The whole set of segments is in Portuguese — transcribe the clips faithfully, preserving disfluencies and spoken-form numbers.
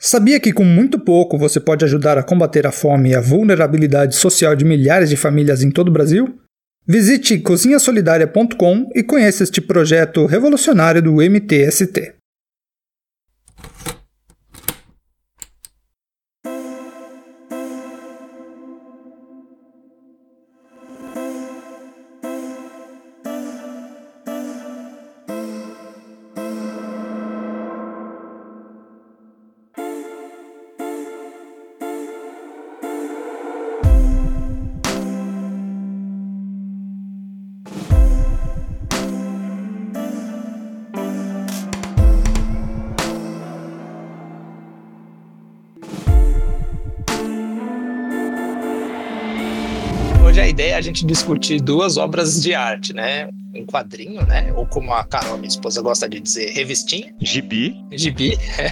Sabia que com muito pouco você pode ajudar a combater a fome e a vulnerabilidade social de milhares de famílias em todo o Brasil? Visite cozinha solidária ponto com e conheça este projeto revolucionário do M T S T. Hoje a ideia é a gente discutir duas obras de arte, né? Um quadrinho, né? Ou como a Carol, minha esposa, gosta de dizer, revistinha. Gibi. Gibi, é.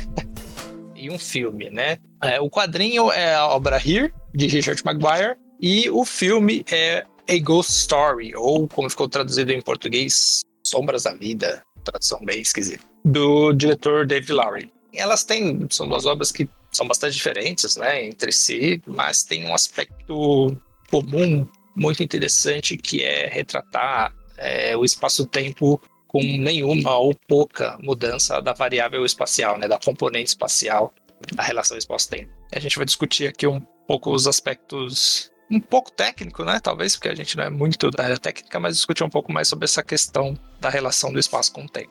E um filme, né? É, o quadrinho é a obra Here, de Richard Maguire, e o filme é A Ghost Story, ou como ficou traduzido em português, Sombras da Vida, tradução bem esquisita, do diretor David Lowery. Elas têm, são duas obras que são bastante diferentes, né, entre si, mas tem um aspecto comum muito interessante, que é retratar é, o espaço-tempo com nenhuma ou pouca mudança da variável espacial, né, da componente espacial, da relação espaço-tempo. A gente vai discutir aqui um pouco os aspectos um pouco técnico, né, talvez, porque a gente não é muito da área técnica, mas discutir um pouco mais sobre essa questão da relação do espaço com o tempo.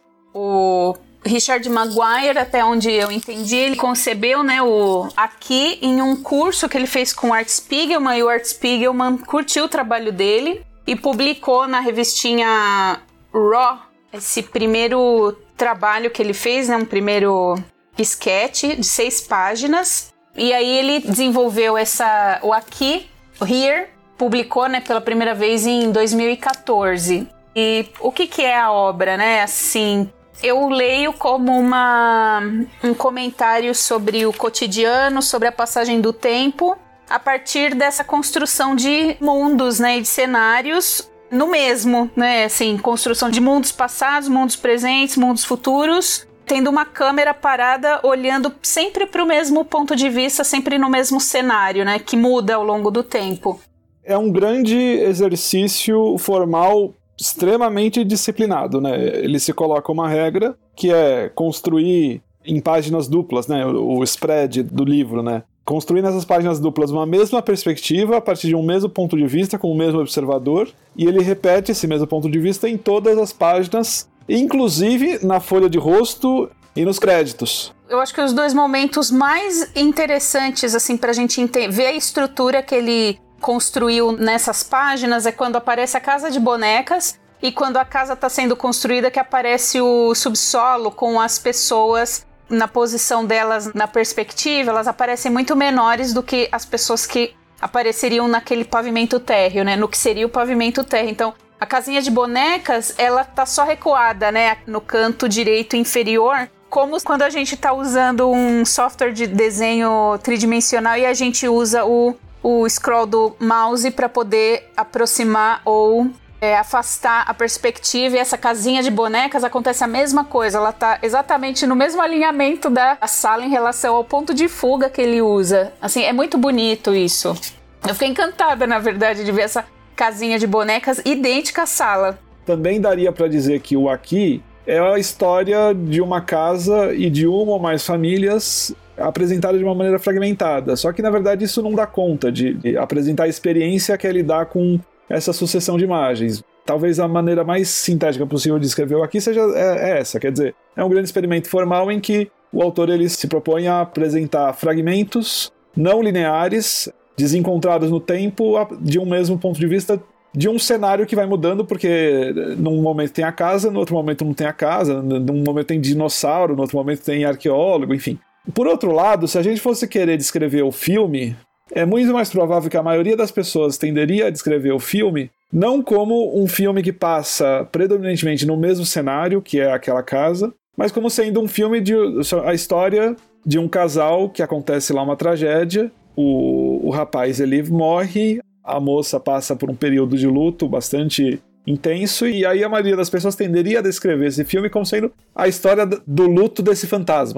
O Richard Maguire, até onde eu entendi, ele concebeu, né, o aqui em um curso que ele fez com o Art Spiegelman, e o Art Spiegelman curtiu o trabalho dele e publicou na revistinha Raw esse primeiro trabalho que ele fez, né, um primeiro esquete de seis páginas, e aí ele desenvolveu essa, o aqui, o Here, publicou, né, pela primeira vez em dois mil e catorze. E o que que é a obra, né, assim... Eu leio como uma, um comentário sobre o cotidiano, sobre a passagem do tempo, a partir dessa construção de mundos, né, e de cenários no mesmo, né, assim, construção de mundos passados, mundos presentes, mundos futuros, tendo uma câmera parada olhando sempre para o mesmo ponto de vista, sempre no mesmo cenário, né, que muda ao longo do tempo. É um grande exercício formal extremamente disciplinado, né? Ele se coloca uma regra que é construir em páginas duplas, né? O spread do livro, né? Construir nessas páginas duplas uma mesma perspectiva a partir de um mesmo ponto de vista com o mesmo observador, e ele repete esse mesmo ponto de vista em todas as páginas, inclusive na folha de rosto e nos créditos. Eu acho que os dois momentos mais interessantes, assim, pra gente ente- ver a estrutura que ele construiu nessas páginas é quando aparece a casa de bonecas e quando a casa está sendo construída, que aparece o subsolo com as pessoas na posição delas, na perspectiva, elas aparecem muito menores do que as pessoas que apareceriam naquele pavimento térreo, né, no que seria o pavimento térreo. Então, a casinha de bonecas, ela tá só recuada, né, no canto direito inferior, como quando a gente está usando um software de desenho tridimensional e a gente usa o o scroll do mouse para poder aproximar ou é, afastar a perspectiva, e essa casinha de bonecas acontece a mesma coisa, ela tá exatamente no mesmo alinhamento da sala em relação ao ponto de fuga que ele usa. Assim, é muito bonito isso. Eu fiquei encantada, na verdade, de ver essa casinha de bonecas idêntica à sala. Também daria para dizer que o aqui é a história de uma casa e de uma ou mais famílias apresentada de uma maneira fragmentada, só que na verdade isso não dá conta de apresentar a experiência que é lidar com essa sucessão de imagens. Talvez a maneira mais sintética possível de escrever aqui seja é, é essa, quer dizer, é um grande experimento formal em que o autor ele se propõe a apresentar fragmentos não lineares, desencontrados no tempo, de um mesmo ponto de vista, de um cenário que vai mudando, porque num momento tem a casa, no outro momento não tem a casa, num momento tem dinossauro, no outro momento tem arqueólogo, enfim. Por outro lado, se a gente fosse querer descrever o filme, é muito mais provável que a maioria das pessoas tenderia a descrever o filme não como um filme que passa predominantemente no mesmo cenário, que é aquela casa, mas como sendo um filme de a história de um casal que acontece lá uma tragédia, o, o rapaz ele morre, a moça passa por um período de luto bastante intenso, e aí a maioria das pessoas tenderia a descrever esse filme como sendo a história do luto desse fantasma, né?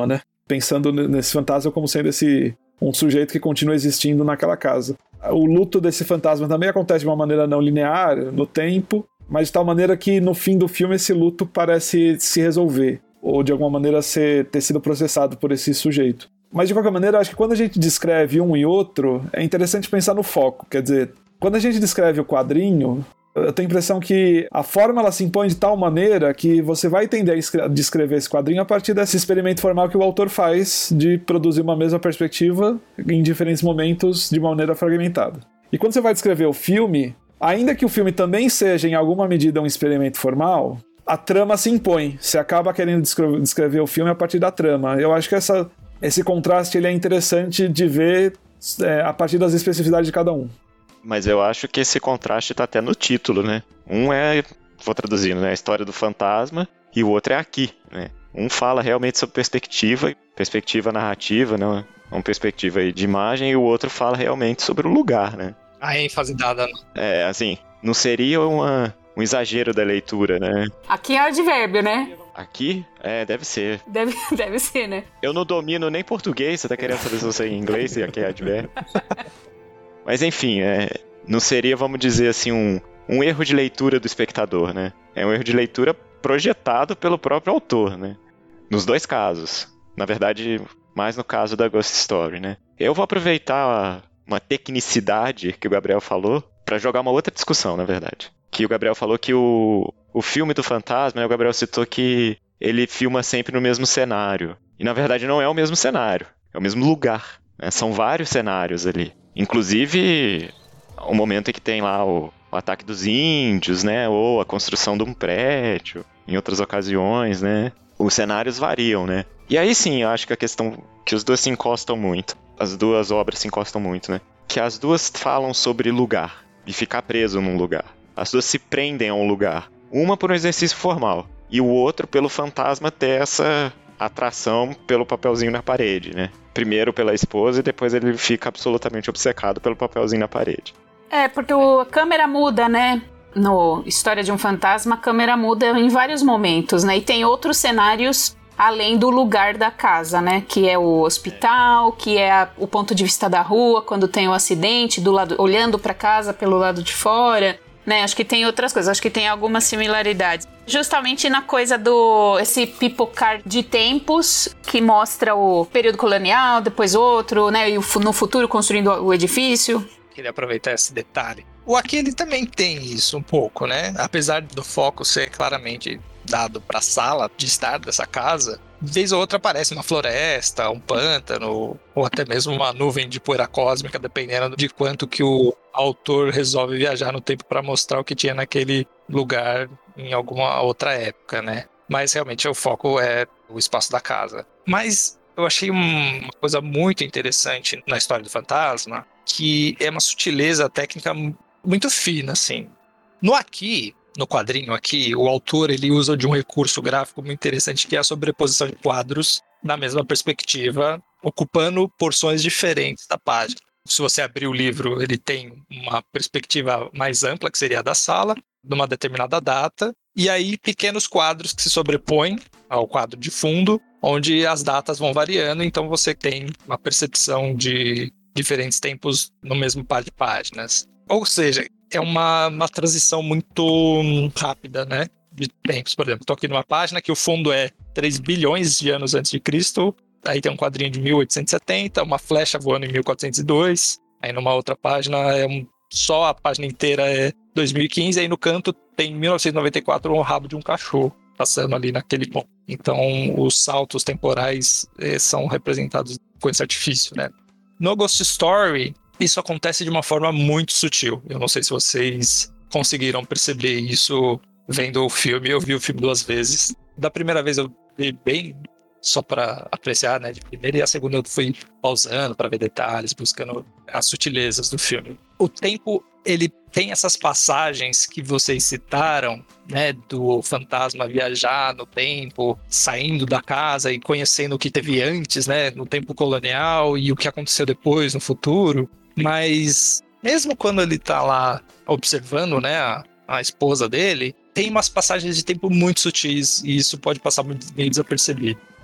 pensando nesse fantasma como sendo esse um sujeito que continua existindo naquela casa. O luto desse fantasma também acontece de uma maneira não linear, no tempo, mas de tal maneira que no fim do filme esse luto parece se resolver, ou de alguma maneira ser, ter sido processado por esse sujeito. Mas de qualquer maneira, acho que quando a gente descreve um e outro, é interessante pensar no foco. Quer dizer, quando a gente descreve o quadrinho, eu tenho a impressão que a forma ela se impõe de tal maneira que você vai tender a descrever esse quadrinho a partir desse experimento formal que o autor faz de produzir uma mesma perspectiva em diferentes momentos de maneira fragmentada. E quando você vai descrever o filme, ainda que o filme também seja em alguma medida um experimento formal, a trama se impõe. Você acaba querendo descrever o filme a partir da trama. Eu acho que essa, esse contraste ele é interessante de ver é, a partir das especificidades de cada um. Mas eu acho que esse contraste tá até no título, né? Um é, vou traduzindo, né? A história do fantasma, e o outro é aqui, né? Um fala realmente sobre perspectiva, perspectiva narrativa, né? Uma perspectiva aí de imagem, e o outro fala realmente sobre o lugar, né? A ênfase dada. É, assim, não seria uma, um exagero da leitura, né? Aqui é advérbio, né? Aqui? É, deve ser. Deve, deve ser, né? Eu não domino nem português, você tá querendo saber se eu sei inglês e aqui é advérbio. Mas enfim, é, não seria, vamos dizer assim, um, um erro de leitura do espectador, né? É um erro de leitura projetado pelo próprio autor, né? Nos dois casos. Na verdade, mais no caso da Ghost Story, né? Eu vou aproveitar uma tecnicidade que o Gabriel falou para jogar uma outra discussão, na verdade. Que o Gabriel falou que o, o filme do fantasma, né, o Gabriel citou que ele filma sempre no mesmo cenário. E na verdade não é o mesmo cenário, é o mesmo lugar, né? São vários cenários ali. Inclusive, o momento em que tem lá o, o ataque dos índios, né? Ou a construção de um prédio, em outras ocasiões, né? Os cenários variam, né? E aí sim, eu acho que a questão que os dois se encostam muito. As duas obras se encostam muito, né? Que as duas falam sobre lugar e ficar preso num lugar. As duas se prendem a um lugar. Uma por um exercício formal e o outro pelo fantasma ter essa atração pelo papelzinho na parede, né? Primeiro pela esposa e depois ele fica absolutamente obcecado pelo papelzinho na parede. É, porque o, a câmera muda, né? No História de um Fantasma, a câmera muda em vários momentos, né? E tem outros cenários além do lugar da casa, né? Que é o hospital, que é a, o ponto de vista da rua, quando tem o acidente, do lado, olhando para casa pelo lado de fora, né? Acho que tem outras coisas, acho que tem algumas similaridades. Justamente na coisa do esse pipocar de tempos que mostra o período colonial, depois outro, né? E no futuro construindo o edifício. Queria aproveitar esse detalhe. O Aqui ele também tem isso um pouco, né? Apesar do foco ser claramente dado para a sala de estar dessa casa, vez ou outra aparece uma floresta, um pântano, ou até mesmo uma nuvem de poeira cósmica, dependendo de quanto que o autor resolve viajar no tempo para mostrar o que tinha naquele lugar em alguma outra época, né? Mas realmente o foco é o espaço da casa. Mas eu achei uma coisa muito interessante na história do fantasma, que é uma sutileza técnica muito fina, assim. No Aqui, no quadrinho aqui, o autor ele usa de um recurso gráfico muito interessante, que é a sobreposição de quadros na mesma perspectiva, ocupando porções diferentes da página. Se você abrir o livro, ele tem uma perspectiva mais ampla, que seria a da sala, numa determinada data, e aí pequenos quadros que se sobrepõem ao quadro de fundo, onde as datas vão variando, então você tem uma percepção de diferentes tempos no mesmo par de páginas. Ou seja, é uma, uma transição muito rápida, né, de tempos. Por exemplo, estou aqui numa página que o fundo é três bilhões de anos antes de Cristo, aí tem um quadrinho de mil oitocentos e setenta, uma flecha voando em mil quatrocentos e dois, aí numa outra página é um, só a página inteira é dois mil e quinze, aí no canto tem mil novecentos e noventa e quatro um rabo de um cachorro passando ali naquele ponto. Então os saltos temporais eh, são representados com esse artifício, né. No Ghost Story, isso acontece de uma forma muito sutil. Eu não sei se vocês conseguiram perceber isso vendo o filme. Eu vi o filme duas vezes. Da primeira vez eu vi bem só para apreciar, né, de primeira, e a segunda eu fui pausando para ver detalhes, buscando as sutilezas do filme. O tempo, ele tem essas passagens que vocês citaram, né, do fantasma viajar no tempo, saindo da casa e conhecendo o que teve antes, né, no tempo colonial e o que aconteceu depois, no futuro. Mas mesmo quando ele tá lá observando, né, a, a esposa dele, tem umas passagens de tempo muito sutis e isso pode passar muito meio desapercebido.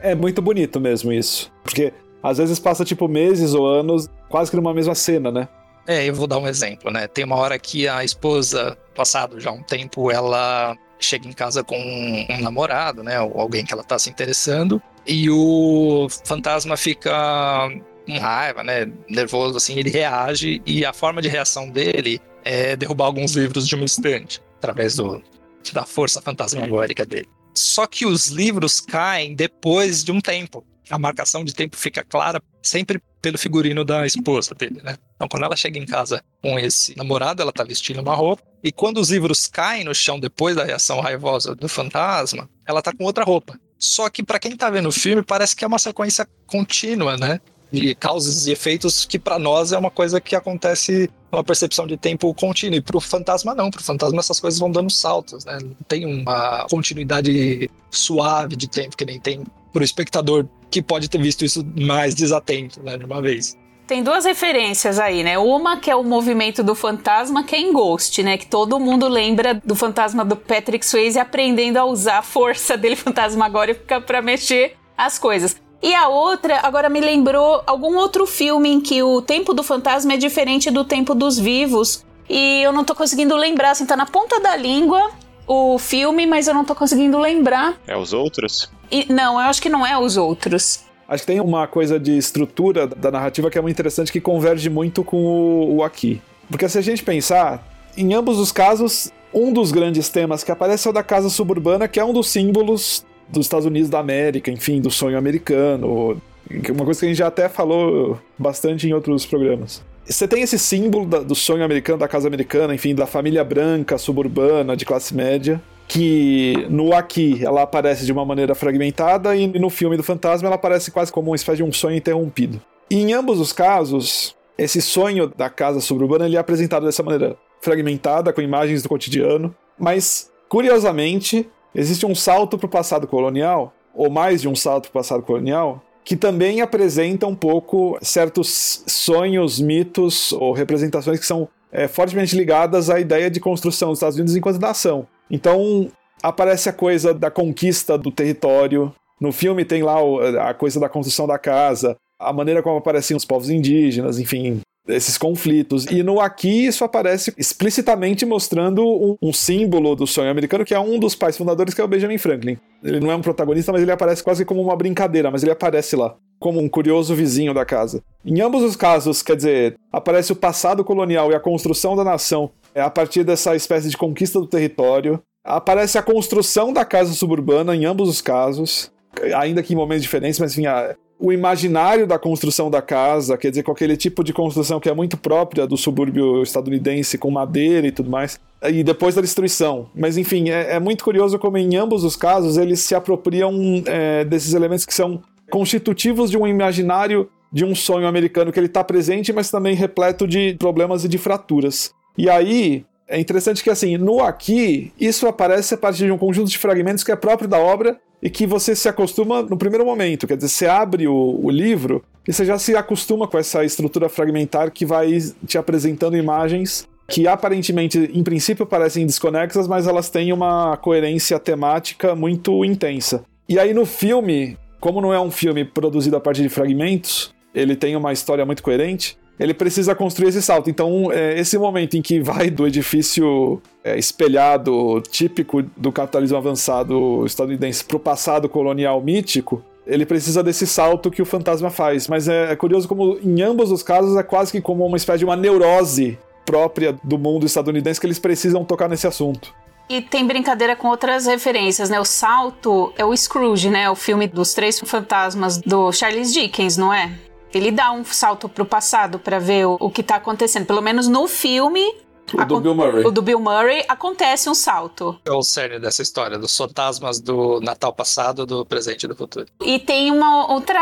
É muito bonito mesmo isso. Porque às vezes passa tipo meses ou anos quase que numa mesma cena, né? É, eu vou dar um exemplo, né? Tem uma hora que a esposa, passado já um tempo, ela chega em casa com um namorado, né? Ou alguém que ela tá se interessando. E o fantasma fica com raiva, né? Nervoso, assim, ele reage. E a forma de reação dele é derrubar alguns livros de uma estante, através do, da força fantasmagórica dele. Só que os livros caem depois de um tempo. A marcação de tempo fica clara sempre pelo figurino da esposa dele, né? Então, quando ela chega em casa com esse namorado, ela tá vestindo uma roupa. E quando os livros caem no chão depois da reação raivosa do fantasma, ela tá com outra roupa. Só que pra quem tá vendo o filme, parece que é uma sequência contínua, né? De causas e efeitos que pra nós é uma coisa que acontece uma percepção de tempo contínuo. E pro fantasma não, pro fantasma essas coisas vão dando saltos, né? Não tem uma continuidade suave de tempo que nem tem pro espectador que pode ter visto isso mais desatento, né, de uma vez. Tem duas referências aí, né? Uma que é o movimento do fantasma, que é em Ghost, né? Que todo mundo lembra do fantasma do Patrick Swayze aprendendo a usar a força dele fantasmagórica pra mexer as coisas. E a outra, agora me lembrou algum outro filme em que o tempo do fantasma é diferente do tempo dos vivos. E eu não tô conseguindo lembrar, assim, tá na ponta da língua o filme, mas eu não tô conseguindo lembrar. É Os Outros? E, não, eu acho que não é Os Outros. Acho que tem uma coisa de estrutura da narrativa que é muito interessante, que converge muito com o, o Aqui. Porque se a gente pensar, em ambos os casos, um dos grandes temas que aparece é o da casa suburbana, que é um dos símbolos dos Estados Unidos da América, enfim, do sonho americano, uma coisa que a gente já até falou bastante em outros programas. Você tem esse símbolo da, do sonho americano, da casa americana, enfim, da família branca, suburbana, de classe média, que no Aqui ela aparece de uma maneira fragmentada e no filme do fantasma ela aparece quase como uma espécie de um sonho interrompido. E em ambos os casos, esse sonho da casa suburbana ele é apresentado dessa maneira fragmentada, com imagens do cotidiano, mas, curiosamente, existe um salto para o passado colonial, ou mais de um salto para o passado colonial, que também apresenta um pouco certos sonhos, mitos ou representações que são é, fortemente ligadas à ideia de construção dos Estados Unidos enquanto nação. Então, aparece a coisa da conquista do território. No filme tem lá a coisa da construção da casa, a maneira como apareciam os povos indígenas, enfim, esses conflitos. E no Aqui isso aparece explicitamente mostrando um, um símbolo do sonho americano, que é um dos pais fundadores, que é o Benjamin Franklin. Ele não é um protagonista, mas ele aparece quase como uma brincadeira, mas ele aparece lá, como um curioso vizinho da casa. Em ambos os casos, quer dizer, aparece o passado colonial e a construção da nação é a partir dessa espécie de conquista do território. Aparece a construção da casa suburbana em ambos os casos, ainda que em momentos diferentes, mas enfim, a, o imaginário da construção da casa, quer dizer, com aquele tipo de construção que é muito própria do subúrbio estadunidense, com madeira e tudo mais, e depois da destruição. Mas enfim, é, é muito curioso como em ambos os casos eles se apropriam é, desses elementos que são constitutivos de um imaginário, de um sonho americano que ele está presente, mas também repleto de problemas e de fraturas. E aí, é interessante que assim, no Aqui, isso aparece a partir de um conjunto de fragmentos que é próprio da obra e que você se acostuma no primeiro momento. Quer dizer, você abre o, o livro e você já se acostuma com essa estrutura fragmentar que vai te apresentando imagens que aparentemente, em princípio, parecem desconexas, mas elas têm uma coerência temática muito intensa. E aí no filme, como não é um filme produzido a partir de fragmentos, ele tem uma história muito coerente, ele precisa construir esse salto. Então, é, esse momento em que vai do edifício é, espelhado, típico do capitalismo avançado estadunidense, para o passado colonial mítico, ele precisa desse salto que o fantasma faz. Mas é, é curioso como, em ambos os casos, é quase que como uma espécie de uma neurose própria do mundo estadunidense que eles precisam tocar nesse assunto. E tem brincadeira com outras referências, né? O salto é o Scrooge, né? O filme dos três fantasmas do Charles Dickens, não é? Ele dá um salto pro passado pra ver o, o que tá acontecendo. Pelo menos no filme... O do Bill Murray. O do Bill Murray acontece um salto. É o cerne dessa história, dos fantasmas do Natal passado, do presente e do futuro. E tem uma outra...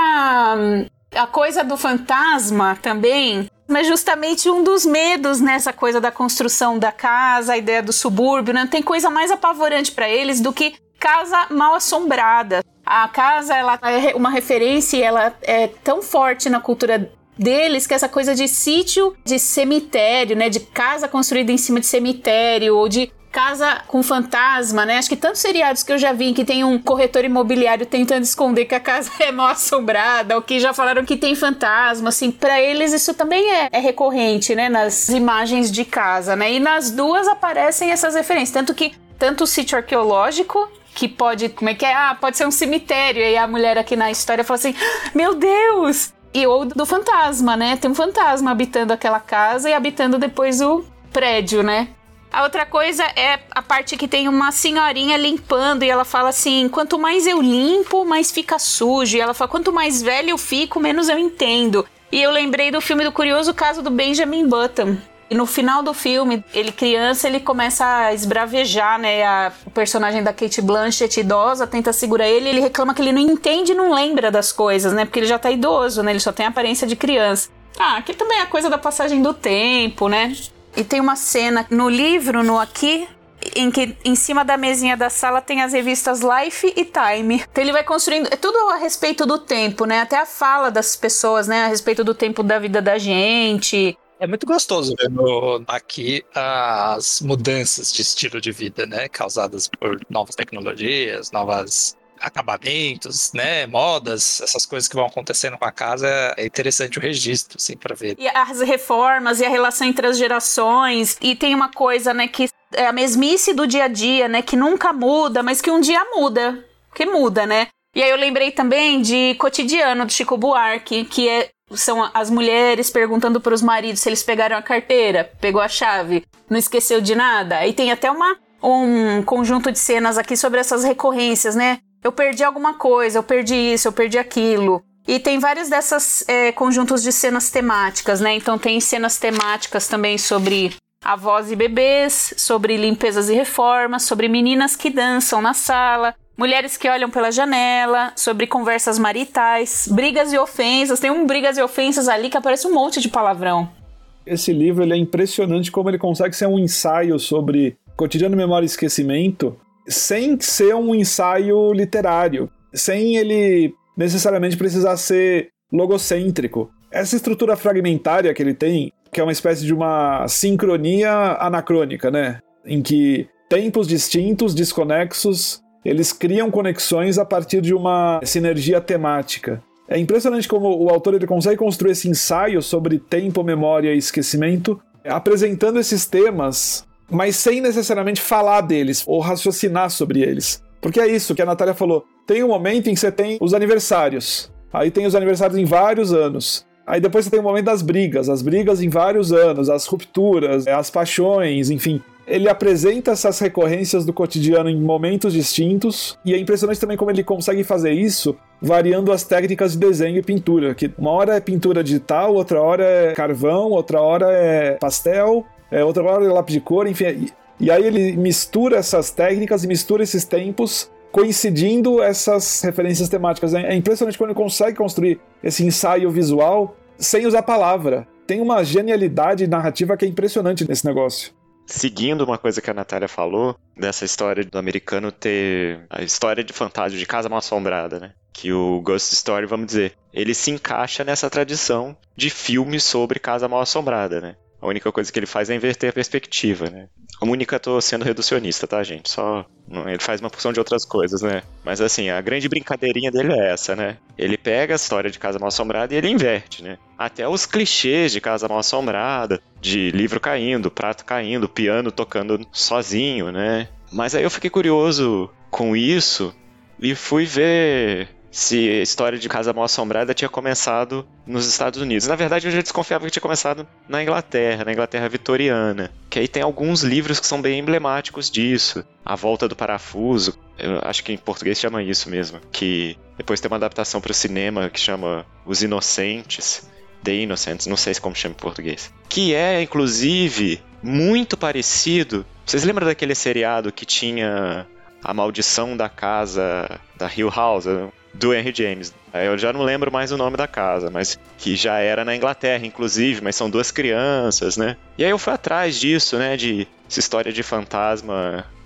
A coisa do fantasma também... Mas justamente um dos medos nessa coisa da construção da casa, a ideia do subúrbio, né? Não tem coisa mais apavorante pra eles do que casa mal assombrada. A casa, ela é uma referência e ela é tão forte na cultura deles que essa coisa de sítio, de cemitério, né? De casa construída em cima de cemitério, ou de casa com fantasma, né? Acho que tantos seriados que eu já vi em que tem um corretor imobiliário tentando esconder que a casa é mal assombrada, ou que já falaram que tem fantasma, assim, pra eles isso também é, é recorrente, né? Nas imagens de casa, né? E nas duas aparecem essas referências, tanto que tanto o sítio arqueológico, que pode, como é que é? Ah, pode ser um cemitério, e aí a mulher aqui na história fala assim, meu Deus! E ou do fantasma, né? Tem um fantasma habitando aquela casa e habitando depois o prédio, né? A outra coisa é a parte que tem uma senhorinha limpando e ela fala assim, quanto mais eu limpo, mais fica sujo. E ela fala, quanto mais velha eu fico, menos eu entendo. E eu lembrei do filme do Curioso Caso do Benjamin Button. E no final do filme, ele criança, ele começa a esbravejar, né? A, o personagem da Cate Blanchett, idosa, tenta segurar ele. Ele reclama que ele não entende e não lembra das coisas, né? Porque ele já tá idoso, né? Ele só tem a aparência de criança. Ah, aqui também é a coisa da passagem do tempo, né? E tem uma cena no livro, no Aqui, em que em cima da mesinha da sala tem as revistas Life e Time. Então ele vai construindo, é tudo a respeito do tempo, né? Até a fala das pessoas, né? A respeito do tempo da vida da gente. É muito gostoso ver no, aqui as mudanças de estilo de vida, né? Causadas por novas tecnologias, novos acabamentos, né? Modas, essas coisas que vão acontecendo com a casa. É interessante o registro, assim, pra ver. E as reformas e a relação entre as gerações. E tem uma coisa, né? Que é a mesmice do dia a dia, né? Que nunca muda, mas que um dia muda. Que muda, né? E aí eu lembrei também de Cotidiano, do Chico Buarque, que é... são as mulheres perguntando para os maridos se eles pegaram a carteira, pegou a chave, não esqueceu de nada. E tem até uma, um conjunto de cenas aqui sobre essas recorrências, né? Eu perdi alguma coisa, eu perdi isso, eu perdi aquilo. E tem vários desses é, conjuntos de cenas temáticas, né? Então tem cenas temáticas também sobre avós e bebês, sobre limpezas e reformas, sobre meninas que dançam na sala, mulheres que olham pela janela, sobre conversas maritais, brigas e ofensas. Tem um brigas e ofensas ali que aparece um monte de palavrão. Esse livro ele é impressionante como ele consegue ser um ensaio sobre cotidiano, memória e esquecimento, sem ser um ensaio literário, sem ele necessariamente precisar ser logocêntrico. Essa estrutura fragmentária que ele tem, que é uma espécie de uma sincronia anacrônica, né? Em que tempos distintos, desconexos, eles criam conexões a partir de uma sinergia temática. É impressionante como o autor ele consegue construir esse ensaio sobre tempo, memória e esquecimento, apresentando esses temas, mas sem necessariamente falar deles ou raciocinar sobre eles. Porque é isso que a Natália falou. Tem um momento em que você tem os aniversários. Aí tem os aniversários em vários anos. Aí depois você tem o momento das brigas. As brigas em vários anos, as rupturas, as paixões, enfim. Ele apresenta essas recorrências do cotidiano em momentos distintos, e é impressionante também como ele consegue fazer isso variando as técnicas de desenho e pintura, que uma hora é pintura digital, outra hora é carvão, outra hora é pastel, é, outra hora é lápis de cor, enfim. E, e aí ele mistura essas técnicas e mistura esses tempos, coincidindo essas referências temáticas. É, é impressionante como ele consegue construir esse ensaio visual sem usar palavra. Tem uma genialidade narrativa que é impressionante nesse negócio. Seguindo uma coisa que a Natália falou, dessa história do americano ter a história de fantasma, de casa mal assombrada, né? Que o Ghost Story, vamos dizer, ele se encaixa nessa tradição de filmes sobre casa mal assombrada, né? A única coisa que ele faz é inverter a perspectiva, né? A única, tô sendo reducionista, tá, gente? Só... Ele faz uma porção de outras coisas, né? Mas, assim, a grande brincadeirinha dele é essa, né? Ele pega a história de Casa Mal-Assombrada e ele inverte, né? Até os clichês de Casa Mal-Assombrada, de livro caindo, prato caindo, piano tocando sozinho, né? Mas aí eu fiquei curioso com isso e fui ver se a história de Casa Mal-Assombrada tinha começado nos Estados Unidos. Na verdade, eu já desconfiava que tinha começado na Inglaterra, na Inglaterra vitoriana. Que aí tem alguns livros que são bem emblemáticos disso. A Volta do Parafuso, eu acho que em português chama isso mesmo. Que depois tem uma adaptação para o cinema que chama Os Inocentes, The Innocents, não sei como chama em português. Que é, inclusive, muito parecido. Vocês lembram daquele seriado que tinha A Maldição da Casa da Hill House, do Henry James? Eu já não lembro mais o nome da casa, mas que já era na Inglaterra, inclusive, mas são duas crianças, né? E aí eu fui atrás disso, né, de essa história de fantasma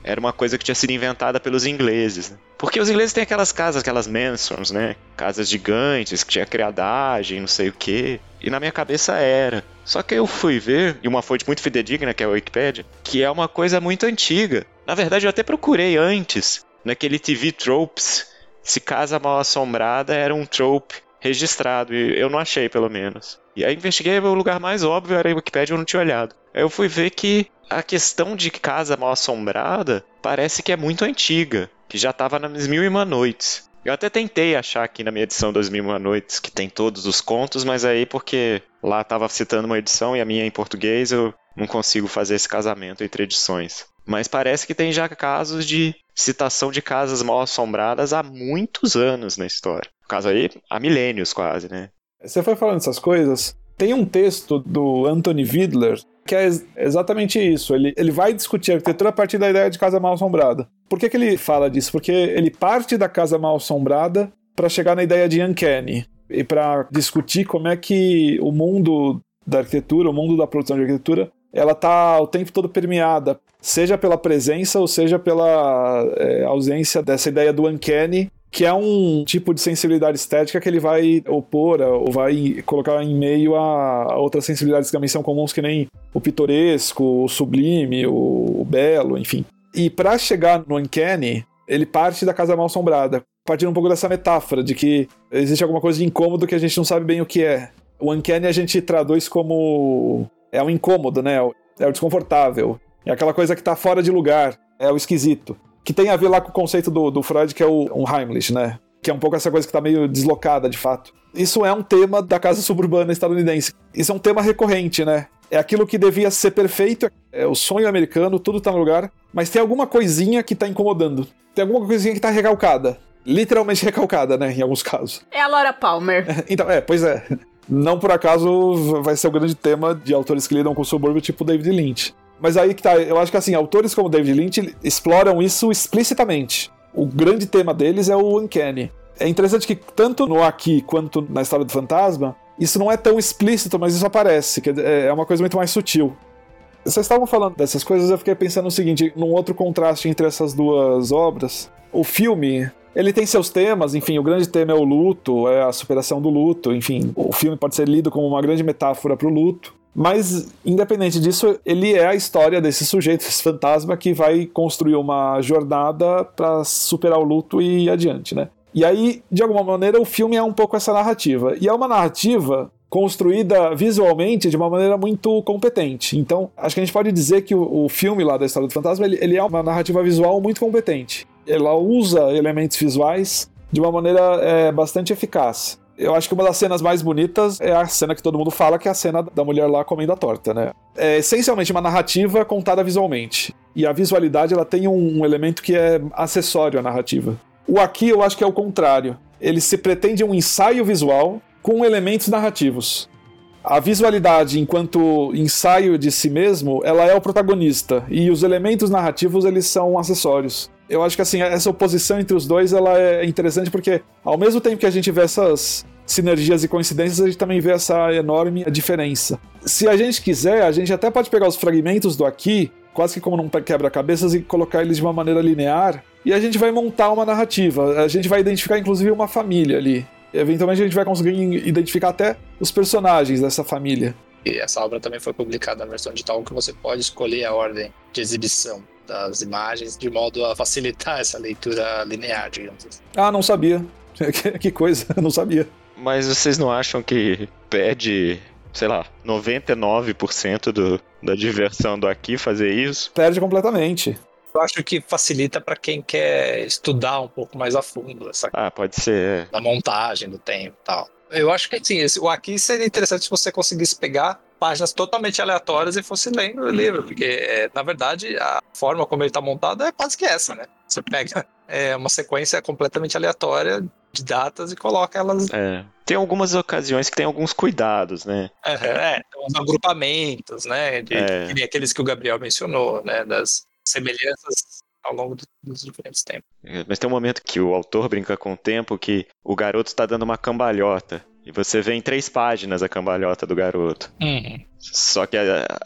era uma coisa que tinha sido inventada pelos ingleses, né? Porque os ingleses têm aquelas casas, aquelas mansions, né? Casas gigantes, que tinha criadagem, não sei o quê. E na minha cabeça era. Só que eu fui ver, e uma fonte muito fidedigna, que é a Wikipedia, que é uma coisa muito antiga. Na verdade, eu até procurei antes, naquele T V Tropes, se Casa Mal Assombrada era um trope registrado, e eu não achei, pelo menos. E aí investiguei, o lugar mais óbvio era a Wikipedia, eu não tinha olhado. Aí eu fui ver que a questão de Casa Mal Assombrada parece que é muito antiga, que já estava nas Mil e Uma Noites. Eu até tentei achar aqui na minha edição das Mil e Uma Noites, que tem todos os contos, mas aí porque lá estava citando uma edição e a minha é em português, eu não consigo fazer esse casamento entre edições. Mas parece que tem já casos de citação de casas mal assombradas há muitos anos na história. No caso aí, há milênios quase, né? Você foi falando essas coisas, tem um texto do Anthony Vidler que é exatamente isso. Ele, ele vai discutir a arquitetura a partir da ideia de casa mal assombrada. Por que que ele fala disso? Porque ele parte da casa mal assombrada para chegar na ideia de uncanny e para discutir como é que o mundo da arquitetura, o mundo da produção de arquitetura, ela está o tempo todo permeada, seja pela presença ou seja pela é, ausência dessa ideia do uncanny, que é um tipo de sensibilidade estética que ele vai opor ou vai colocar em meio a outras sensibilidades que também são comuns, que nem o pitoresco, o sublime, o, o belo, enfim. E para chegar no uncanny, ele parte da casa mal assombrada, partindo um pouco dessa metáfora de que existe alguma coisa de incômodo que a gente não sabe bem o que é. O uncanny a gente traduz como... é o incômodo, né? É o desconfortável. É aquela coisa que está fora de lugar. É o esquisito. Que tem a ver lá com o conceito do, do Freud, que é o Unheimlich, né? Que é um pouco essa coisa que está meio deslocada, de fato. Isso é um tema da casa suburbana estadunidense. Isso é um tema recorrente, né? É aquilo que devia ser perfeito, é o sonho americano, tudo está no lugar, mas tem alguma coisinha que está incomodando. Tem alguma coisinha que está recalcada. Literalmente recalcada, né? Em alguns casos. É a Laura Palmer. Então, é, pois é. Não por acaso vai ser o grande tema de autores que lidam com o subúrbio, tipo David Lynch. Mas aí que tá, eu acho que assim, autores como David Lynch exploram isso explicitamente. O grande tema deles é o uncanny. É interessante que tanto no Aqui quanto na História do Fantasma, isso não é tão explícito, mas isso aparece, que é uma coisa muito mais sutil. Vocês estavam falando dessas coisas, eu fiquei pensando no seguinte, num outro contraste entre essas duas obras. O filme, ele tem seus temas, enfim, o grande tema é o luto, é a superação do luto, enfim, o filme pode ser lido como uma grande metáfora para o luto. Mas, independente disso, ele é a história desse sujeito, esse fantasma, que vai construir uma jornada para superar o luto e ir adiante, né? E aí, de alguma maneira, o filme é um pouco essa narrativa. E é uma narrativa construída visualmente de uma maneira muito competente. Então, acho que a gente pode dizer que o, o filme lá da História do Fantasma, ele, ele é uma narrativa visual muito competente. Ela usa elementos visuais de uma maneira é, bastante eficaz. Eu acho que uma das cenas mais bonitas é a cena que todo mundo fala, que é a cena da mulher lá comendo a torta, né? É essencialmente uma narrativa contada visualmente. E a visualidade, ela tem um, um elemento que é acessório à narrativa. O Aqui, eu acho que é o contrário. Ele se pretende um ensaio visual com elementos narrativos. A visualidade, enquanto ensaio de si mesmo, ela é o protagonista. E os elementos narrativos, eles são acessórios. Eu acho que assim, essa oposição entre os dois ela é interessante porque, ao mesmo tempo que a gente vê essas sinergias e coincidências, a gente também vê essa enorme diferença. Se a gente quiser, a gente até pode pegar os fragmentos do Aqui, quase que como num quebra-cabeças, e colocar eles de uma maneira linear, e a gente vai montar uma narrativa. A gente vai identificar, inclusive, uma família ali. Eventualmente a gente vai conseguir identificar até os personagens dessa família. E essa obra também foi publicada na versão digital, que você pode escolher a ordem de exibição das imagens, de modo a facilitar essa leitura linear, digamos assim. Ah, não sabia. Que coisa, não sabia. Mas vocês não acham que perde, sei lá, noventa e nove por cento do, da diversão do Aqui fazer isso? Perde completamente. Eu acho que facilita para quem quer estudar um pouco mais a fundo essa Ah, pode ser. da montagem do tempo e tal. Eu acho que sim, esse, o Aqui seria interessante se você conseguisse pegar páginas totalmente aleatórias e fosse lendo o livro, porque, é, na verdade, a forma como ele está montado é quase que essa, né? Você pega é, uma sequência completamente aleatória de datas e coloca elas... É. Tem algumas ocasiões que tem alguns cuidados, né? É, é os agrupamentos, né? De, É. que nem aqueles que o Gabriel mencionou, né? Das semelhanças ao longo do, dos diferentes tempos. Mas tem um momento que o autor brinca com o tempo que o garoto está dando uma cambalhota. E você vê em três páginas a cambalhota do garoto. Uhum. Só que a,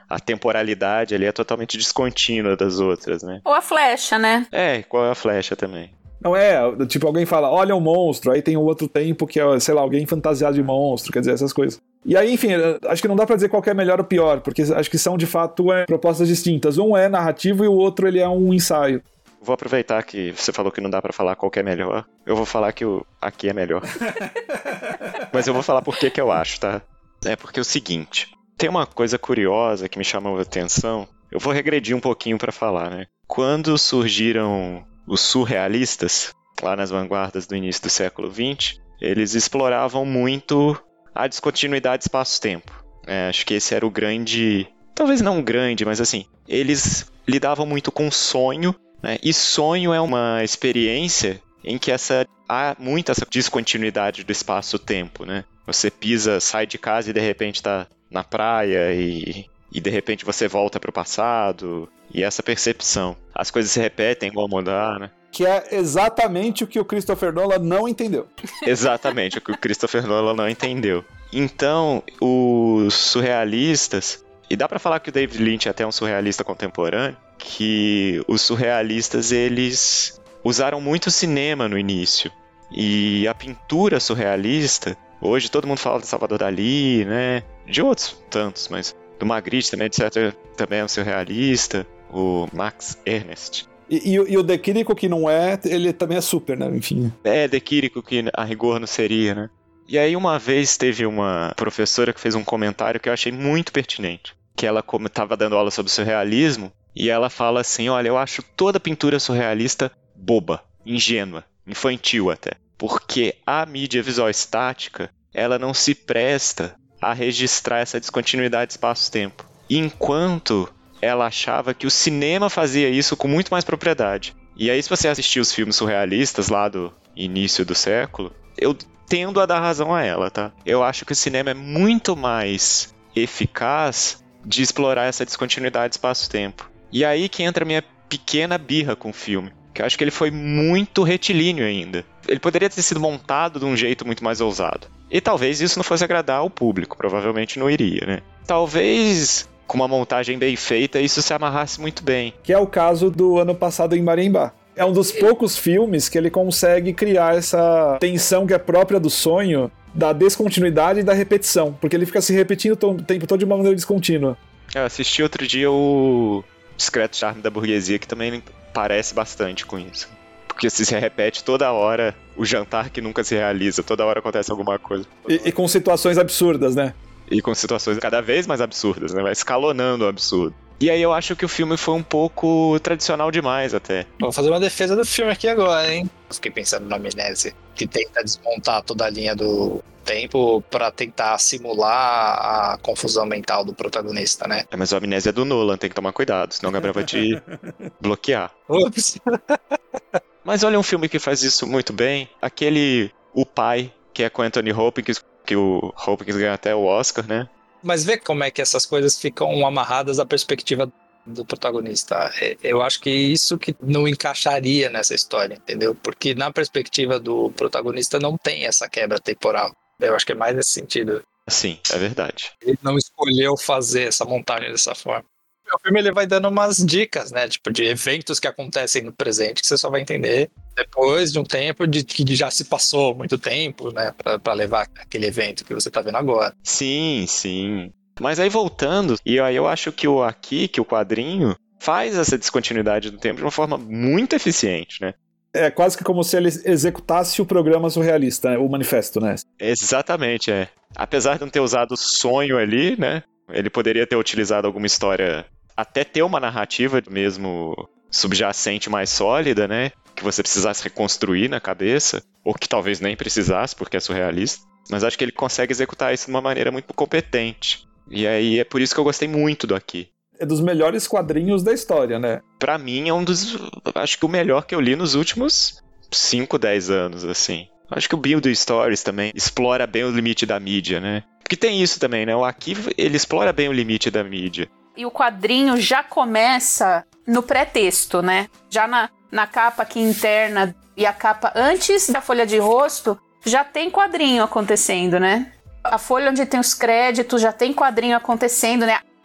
a temporalidade ali é totalmente descontínua das outras, né? Ou a flecha, né? É, qual é a flecha também. Não é, tipo, alguém fala, olha o monstro, aí tem o outro tempo que é, sei lá, alguém fantasiado de monstro, quer dizer, essas coisas. E aí, enfim, acho que não dá pra dizer qual que é melhor ou pior, porque acho que são, de fato, é, propostas distintas. Um é narrativo e o outro, ele é um ensaio. Vou aproveitar que você falou que não dá pra falar qual que é melhor. Eu vou falar que o aqui é melhor. Mas eu vou falar por que que eu acho, tá? É porque é o seguinte, tem uma coisa curiosa que me chamou a atenção. Eu vou regredir um pouquinho pra falar, né? Quando surgiram os surrealistas, lá nas vanguardas do início do século vinte, eles exploravam muito a descontinuidade espaço-tempo. É, acho que esse era o grande... Talvez não grande, mas assim, eles lidavam muito com sonho, né? E sonho é uma experiência em que essa, há muito essa descontinuidade do espaço-tempo, né? Você pisa, sai de casa e de repente está na praia e, e de repente você volta para o passado, e essa percepção. As coisas se repetem igual mudar, né? Que é exatamente o que o Christopher Nolan não entendeu. Exatamente o que o Christopher Nolan não entendeu. Então, os surrealistas, e dá pra falar que o David Lynch é até um surrealista contemporâneo, que os surrealistas, eles usaram muito cinema no início. E a pintura surrealista, hoje todo mundo fala de Salvador Dalí, né? De outros tantos, mas do Magritte também, etcétera, também é um surrealista, o Max Ernst. E, e, e o De Chirico, que não é, ele também é super, né? Enfim. É, De Chirico, que a rigor não seria, né? E aí uma vez teve uma professora que fez um comentário que eu achei muito pertinente, que ela estava dando aula sobre surrealismo, e ela fala assim, olha, eu acho toda pintura surrealista boba, ingênua, infantil até, porque a mídia visual estática, ela não se presta a registrar essa descontinuidade espaço-tempo, enquanto ela achava que o cinema fazia isso com muito mais propriedade. E aí, se você assistir os filmes surrealistas lá do início do século, eu tendo a dar razão a ela, tá? Eu acho que o cinema é muito mais eficaz de explorar essa descontinuidade espaço-tempo. E aí que entra a minha pequena birra com o filme, que eu acho que ele foi muito retilíneo ainda. Ele poderia ter sido montado de um jeito muito mais ousado. E talvez isso não fosse agradar ao público, provavelmente não iria, né? Talvez, com uma montagem bem feita, isso se amarrasse muito bem. Que é o caso do ano passado em Marimbá. É um dos poucos filmes que ele consegue criar essa tensão que é própria do sonho, da descontinuidade e da repetição, porque ele fica se repetindo o tempo todo de uma maneira descontínua. Eu assisti outro dia o Discreto Charme da Burguesia, que também parece bastante com isso. Porque se se repete toda hora, o jantar que nunca se realiza, toda hora acontece alguma coisa. E, e com situações absurdas, né? E com situações cada vez mais absurdas, né? Vai escalonando o absurdo. E aí eu acho que o filme foi um pouco tradicional demais até. Vou fazer uma defesa do filme aqui agora, hein? Fiquei pensando na amnésia, que tenta desmontar toda a linha do tempo pra tentar simular a confusão mental do protagonista, né? É, mas a amnésia é do Nolan, tem que tomar cuidado, senão o Gabriel vai te bloquear. Ups. Mas olha um filme que faz isso muito bem, aquele O Pai, que é com Anthony Hopkins, que o Hopkins ganha até o Oscar, né? Mas vê como é que essas coisas ficam amarradas à perspectiva do protagonista. Eu acho que isso que não encaixaria nessa história, entendeu? Porque na perspectiva do protagonista não tem essa quebra temporal. Eu acho que é mais nesse sentido. Sim, é verdade. Ele não escolheu fazer essa montagem dessa forma. O filme ele vai dando umas dicas, né? Tipo, de eventos que acontecem no presente que você só vai entender depois de um tempo de que já se passou muito tempo, né? Pra, pra levar aquele evento que você tá vendo agora. Sim, sim. Mas aí voltando, e aí eu acho que o aqui, que o quadrinho, faz essa descontinuidade do tempo de uma forma muito eficiente, né? É quase que como se ele executasse o programa surrealista, né? O manifesto, né? Exatamente, é. Apesar de não ter usado sonho ali, né? Ele poderia ter utilizado alguma história, até ter uma narrativa mesmo subjacente mais sólida, né? Que você precisasse reconstruir na cabeça, ou que talvez nem precisasse, porque é surrealista. Mas acho que ele consegue executar isso de uma maneira muito competente. E aí é por isso que eu gostei muito do Aqui. É dos melhores quadrinhos da história, né? Pra mim é um dos... acho que o melhor que eu li nos últimos cinco, dez anos, assim. Acho que o Build Stories também explora bem o limite da mídia, né? Porque tem isso também, né? O Aqui, ele explora bem o limite da mídia. E o quadrinho já começa no pré-texto, né? Já na, na capa aqui interna e a capa antes da folha de rosto, já tem quadrinho acontecendo, né? A folha onde tem os créditos já tem quadrinho acontecendo, né?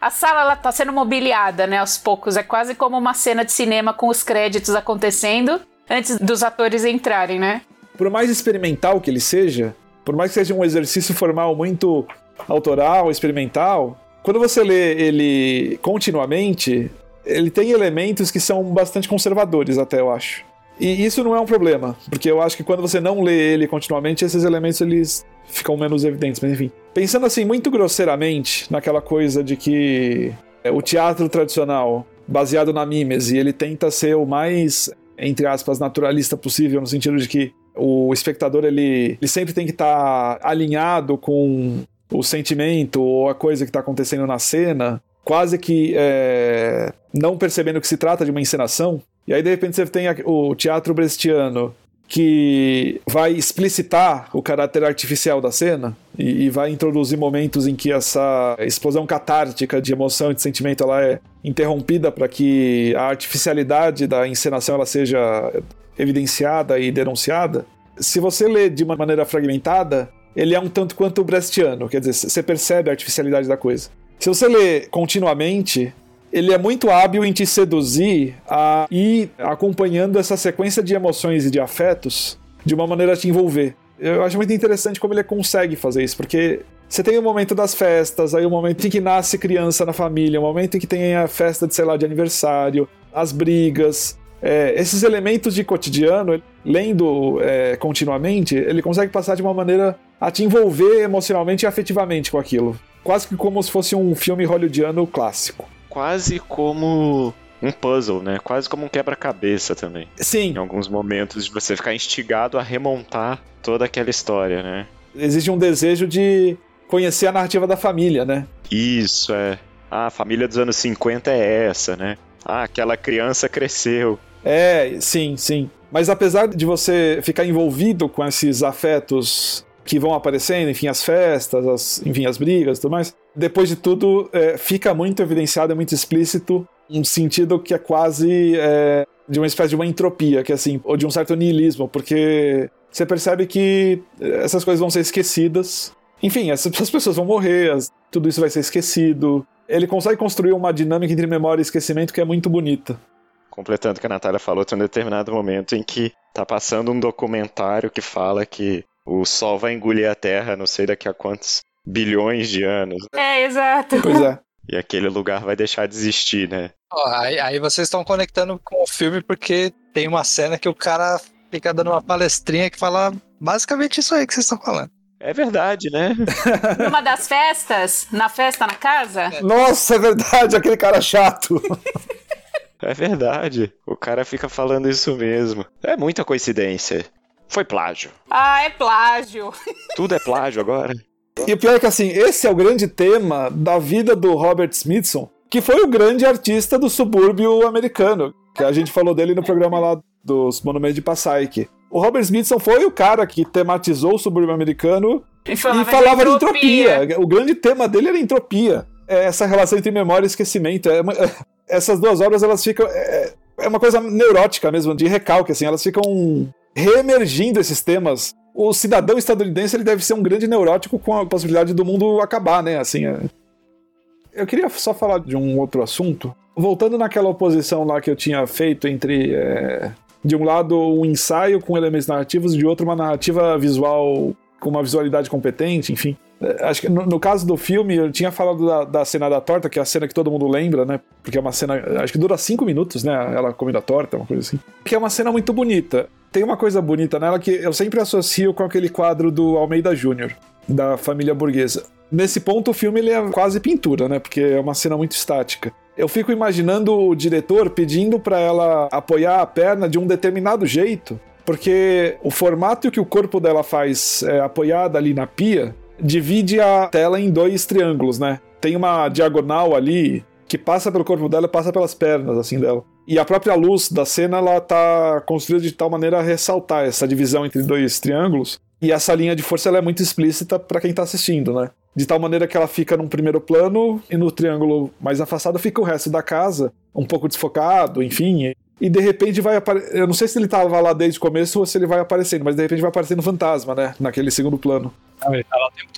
A sala ela tá sendo mobiliada, né, aos poucos. É quase como uma cena de cinema com os créditos acontecendo antes dos atores entrarem, né? Por mais experimental que ele seja, por mais que seja um exercício formal muito autoral, experimental, quando você lê ele continuamente, ele tem elementos que são bastante conservadores até, eu acho. E isso não é um problema, porque eu acho que quando você não lê ele continuamente, esses elementos eles ficam menos evidentes, mas enfim. Pensando assim, muito grosseiramente, naquela coisa de que o teatro tradicional, baseado na mímese, ele tenta ser o mais, entre aspas, naturalista possível, no sentido de que o espectador ele, ele sempre tem que estar tá alinhado com o sentimento ou a coisa que está acontecendo na cena, quase que é, não percebendo que se trata de uma encenação. E aí de repente você tem o teatro brechtiano, que vai explicitar o caráter artificial da cena e, e vai introduzir momentos em que essa explosão catártica de emoção e de sentimento ela é interrompida para que a artificialidade da encenação ela seja evidenciada e denunciada. Se você lê de uma maneira fragmentada, ele é um tanto quanto brechtiano, quer dizer, você percebe a artificialidade da coisa. Se você lê continuamente, ele é muito hábil em te seduzir a ir acompanhando essa sequência de emoções e de afetos de uma maneira a te envolver. Eu acho muito interessante como ele consegue fazer isso, porque você tem o momento das festas, aí o momento em que nasce criança na família, o momento em que tem a festa de, sei lá, de aniversário, as brigas, é, esses elementos de cotidiano, lendo é, continuamente, ele consegue passar de uma maneira a te envolver emocionalmente e afetivamente com aquilo. Quase que como se fosse um filme hollywoodiano clássico. Quase como um puzzle, né? Quase como um quebra-cabeça também. Sim. Em alguns momentos de você ficar instigado a remontar toda aquela história, né? Existe um desejo de conhecer a narrativa da família, né? Isso, é. Ah, a família dos anos cinquenta é essa, né? Ah, aquela criança cresceu. É, sim, sim. Mas apesar de você ficar envolvido com esses afetos que vão aparecendo, enfim, as festas, as, enfim, as brigas e tudo mais, depois de tudo, é, fica muito evidenciado, é muito explícito, um sentido que é quase é, de uma espécie de uma entropia, que é assim, ou de um certo niilismo, porque você percebe que essas coisas vão ser esquecidas. Enfim, as, as pessoas vão morrer, as, tudo isso vai ser esquecido. Ele consegue construir uma dinâmica entre memória e esquecimento que é muito bonita. Completando o que a Natália falou, tem um determinado momento em que tá passando um documentário que fala que o Sol vai engolir a Terra, não sei daqui a quantos bilhões de anos. É, exato. Pois é. E aquele lugar vai deixar de existir, né? Oh, aí, aí vocês estão conectando com o filme porque tem uma cena que o cara fica dando uma palestrinha que fala basicamente isso aí que vocês estão falando. É verdade, né? Numa das festas, na festa na casa? Nossa, é verdade, aquele cara chato. É verdade. O cara fica falando isso mesmo. É muita coincidência. Foi plágio. Ah, é plágio. Tudo é plágio agora. E o pior é que, assim, esse é o grande tema da vida do Robert Smithson, que foi o grande artista do subúrbio americano, que a gente falou dele no programa lá dos Monumentos de Passaic. O Robert Smithson foi o cara que tematizou o subúrbio americano e falava, e falava de entropia. entropia. O grande tema dele era entropia. É essa relação entre memória e esquecimento. É uma, é, essas duas obras, elas ficam... É, é uma coisa neurótica mesmo, de recalque, assim. Elas ficam reemergindo esses temas. O cidadão estadunidense ele deve ser um grande neurótico com a possibilidade do mundo acabar, né? Assim, é... Eu queria só falar de um outro assunto. Voltando naquela oposição lá que eu tinha feito entre... É... De um lado, um ensaio com elementos narrativos, de outro, uma narrativa visual com uma visualidade competente, enfim. Acho que no, no caso do filme, eu tinha falado da, da cena da torta, que é a cena que todo mundo lembra, né? Porque é uma cena, acho que dura cinco minutos, né? Ela comendo a torta, uma coisa assim. Que é uma cena muito bonita. Tem uma coisa bonita nela que eu sempre associo com aquele quadro do Almeida Júnior, da família burguesa. Nesse ponto, o filme ele é quase pintura, né? Porque é uma cena muito estática. Eu fico imaginando o diretor pedindo para ela apoiar a perna de um determinado jeito, porque o formato que o corpo dela faz é, apoiada ali na pia divide a tela em dois triângulos, né? Tem uma diagonal ali que passa pelo corpo dela e passa pelas pernas, assim, dela. E a própria luz da cena, ela tá construída de tal maneira a ressaltar essa divisão entre dois triângulos. E essa linha de força ela é muito explícita para quem tá assistindo, né? De tal maneira que ela fica num primeiro plano e no triângulo mais afastado fica o resto da casa, um pouco desfocado, enfim. E de repente vai aparecer... Eu não sei se ele tava lá desde o começo ou se ele vai aparecendo, mas de repente vai aparecendo um fantasma, né? Naquele segundo plano. Ah, ele tá lá o tempo todo.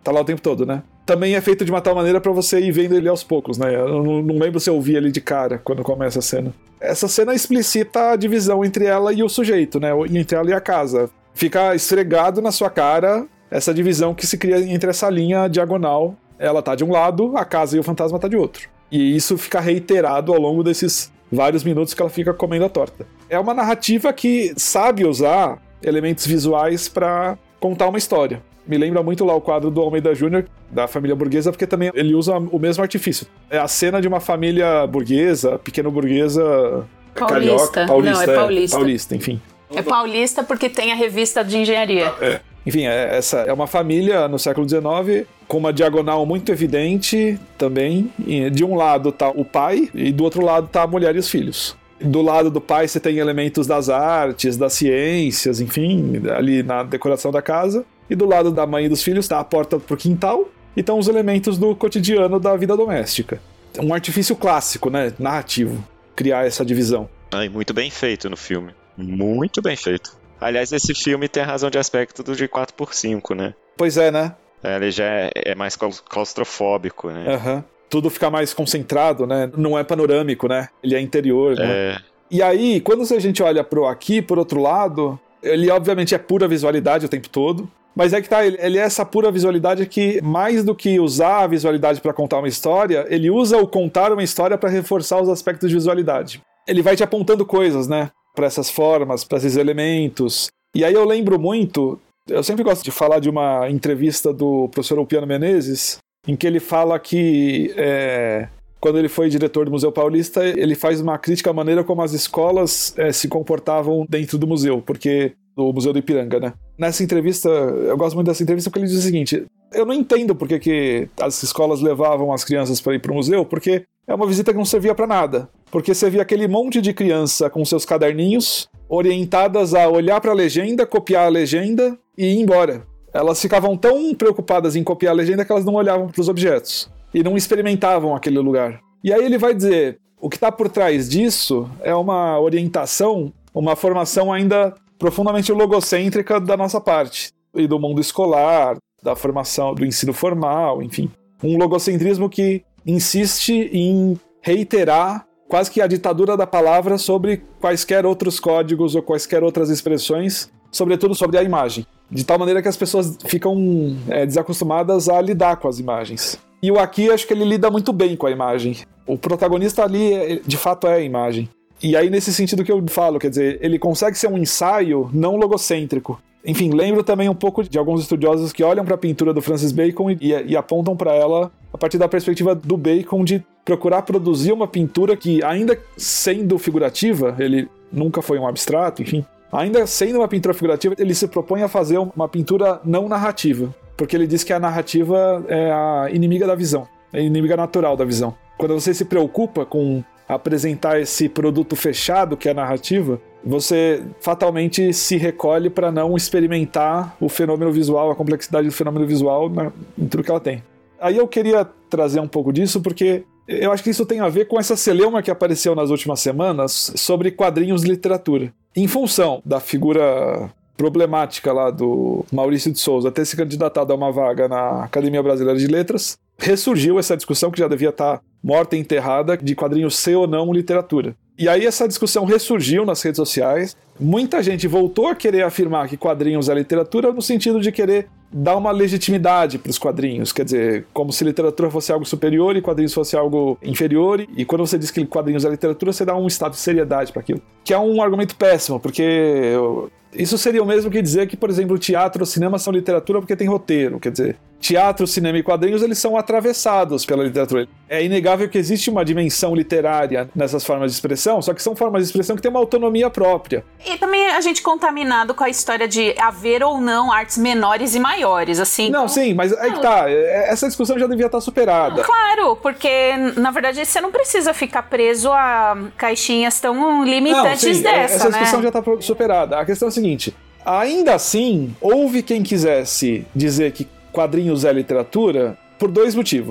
tá lá o tempo todo, né? Também é feito de uma tal maneira pra você ir vendo ele aos poucos, né? Eu não, não lembro se eu vi ele de cara quando começa a cena. Essa cena explicita a divisão entre ela e o sujeito, né? Entre ela e a casa. Fica esfregado na sua cara essa divisão que se cria entre essa linha diagonal. Ela tá de um lado, a casa e o fantasma tá de outro. E isso fica reiterado ao longo desses vários minutos que ela fica comendo a torta. É uma narrativa que sabe usar elementos visuais pra contar uma história. Me lembra muito lá o quadro do Almeida Júnior, da família burguesa, porque também ele usa o mesmo artifício. É a cena de uma família burguesa, pequeno burguesa, paulista. carioca, paulista. Não, é paulista. É, paulista, enfim. É paulista porque tem a revista de engenharia. É. Enfim, é, essa é uma família no século dezenove com uma diagonal muito evidente também. De um lado tá o pai e do outro lado tá a mulher e os filhos. Do lado do pai você tem elementos das artes, das ciências, enfim, ali na decoração da casa. E do lado da mãe e dos filhos tá a porta pro quintal e estão os elementos do cotidiano da vida doméstica. Um artifício clássico, né, narrativo, criar essa divisão. Ah, e muito bem feito no filme. Muito bem feito. Aliás, esse filme tem a razão de aspecto do de quatro por cinco, né? Pois é, né? Ele já é, é mais claustrofóbico, né? Uhum. Tudo fica mais concentrado, né? Não é panorâmico, né? Ele é interior, né? É... E aí, quando a gente olha pro aqui, por outro lado, ele obviamente é pura visualidade o tempo todo. Mas é que tá, ele, ele é essa pura visualidade que, mais do que usar a visualidade para contar uma história, ele usa o contar uma história para reforçar os aspectos de visualidade. Ele vai te apontando coisas, né? Para essas formas, para esses elementos. E aí eu lembro muito, eu sempre gosto de falar de uma entrevista do professor Ulpiano Menezes, em que ele fala que é, quando ele foi diretor do Museu Paulista, ele faz uma crítica à maneira como as escolas é, se comportavam dentro do museu, porque do Museu do Ipiranga, né? Nessa entrevista, eu gosto muito dessa entrevista porque ele diz o seguinte: eu não entendo porque que as escolas levavam as crianças para ir para o museu, porque é uma visita que não servia para nada. Porque você via aquele monte de criança com seus caderninhos, orientadas a olhar para a legenda, copiar a legenda e ir embora. Elas ficavam tão preocupadas em copiar a legenda que elas não olhavam para os objetos e não experimentavam aquele lugar. E aí ele vai dizer, o que está por trás disso é uma orientação, uma formação ainda profundamente logocêntrica da nossa parte, e do mundo escolar, da formação, do ensino formal, enfim. Um logocentrismo que insiste em reiterar quase que a ditadura da palavra sobre quaisquer outros códigos ou quaisquer outras expressões, sobretudo sobre a imagem. De tal maneira que as pessoas ficam é, desacostumadas a lidar com as imagens. E o aqui, acho que ele lida muito bem com a imagem. O protagonista ali, de fato, é a imagem. E aí, nesse sentido que eu falo, quer dizer, ele consegue ser um ensaio não logocêntrico. Enfim, lembro também um pouco de alguns estudiosos que olham para a pintura do Francis Bacon e, e apontam para ela a partir da perspectiva do Bacon de procurar produzir uma pintura que, ainda sendo figurativa, ele nunca foi um abstrato, enfim, ainda sendo uma pintura figurativa, ele se propõe a fazer uma pintura não narrativa, porque ele diz que a narrativa é a inimiga da visão, é a inimiga natural da visão. Quando você se preocupa com apresentar esse produto fechado, que é a narrativa, você fatalmente se recolhe para não experimentar o fenômeno visual, a complexidade do fenômeno visual na, em tudo que ela tem. Aí eu queria trazer um pouco disso, porque eu acho que isso tem a ver com essa celeuma que apareceu nas últimas semanas sobre quadrinhos de literatura. Em função da figura problemática lá do Maurício de Souza ter se candidatado a uma vaga na Academia Brasileira de Letras, ressurgiu essa discussão que já devia estar morta e enterrada de quadrinhos ser ou não literatura. E aí essa discussão ressurgiu nas redes sociais, muita gente voltou a querer afirmar que quadrinhos é literatura no sentido de querer dar uma legitimidade para os quadrinhos, quer dizer, como se literatura fosse algo superior e quadrinhos fosse algo inferior, e quando você diz que quadrinhos é literatura, você dá um estado de seriedade para aquilo, que é um argumento péssimo, porque isso seria o mesmo que dizer que, por exemplo, teatro ou cinema são literatura porque tem roteiro, quer dizer, teatro, cinema e quadrinhos, eles são atravessados pela literatura. É inegável que existe uma dimensão literária nessas formas de expressão, só que são formas de expressão que têm uma autonomia própria. E também a gente contaminado com a história de haver ou não artes menores e maiores, assim. Não, então... sim, mas aí que tá, essa discussão já devia estar superada. Claro, porque, na verdade, você não precisa ficar preso a caixinhas tão limitantes não, sim, dessa, essa discussão né? já está superada. A questão é a seguinte, ainda assim, houve quem quisesse dizer que quadrinhos é literatura por dois motivos.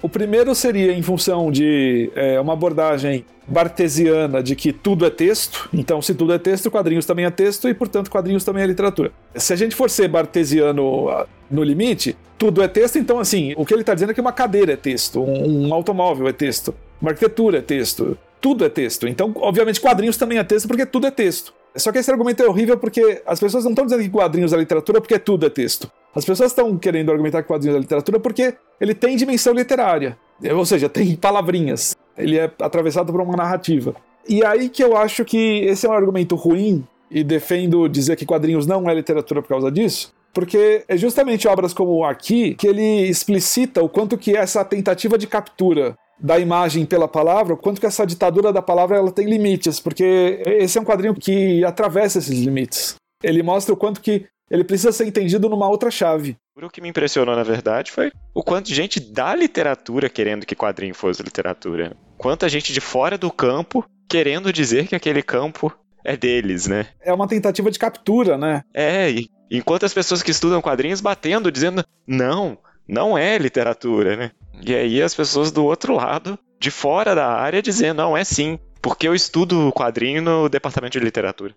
O primeiro seria em função de é, uma abordagem bartesiana de que tudo é texto. Então, se tudo é texto, quadrinhos também é texto e, portanto, quadrinhos também é literatura. Se a gente for ser bartesiano no limite, tudo é texto. Então, assim, o que ele está dizendo é que uma cadeira é texto, um, um automóvel é texto, uma arquitetura é texto, tudo é texto. Então, obviamente, quadrinhos também é texto porque tudo é texto. Só que esse argumento é horrível porque as pessoas não estão dizendo que quadrinhos é literatura porque tudo é texto. As pessoas estão querendo argumentar que quadrinhos é literatura porque ele tem dimensão literária. Ou seja, tem palavrinhas. Ele é atravessado por uma narrativa. E aí que eu acho que esse é um argumento ruim, e defendo dizer que quadrinhos não é literatura por causa disso, porque é justamente obras como o Aqui que ele explicita o quanto que essa tentativa de captura da imagem pela palavra, o quanto que essa ditadura da palavra ela tem limites, porque esse é um quadrinho que atravessa esses limites. Ele mostra o quanto que ele precisa ser entendido numa outra chave. O que me impressionou, na verdade, foi o quanto de gente da literatura querendo que quadrinho fosse literatura. Quanta gente de fora do campo querendo dizer que aquele campo é deles, né? É uma tentativa de captura, né? É, e enquanto as pessoas que estudam quadrinhos batendo, dizendo, não, não é literatura, né? E aí as pessoas do outro lado, de fora da área, dizendo, não, é sim, porque eu estudo quadrinho no departamento de literatura.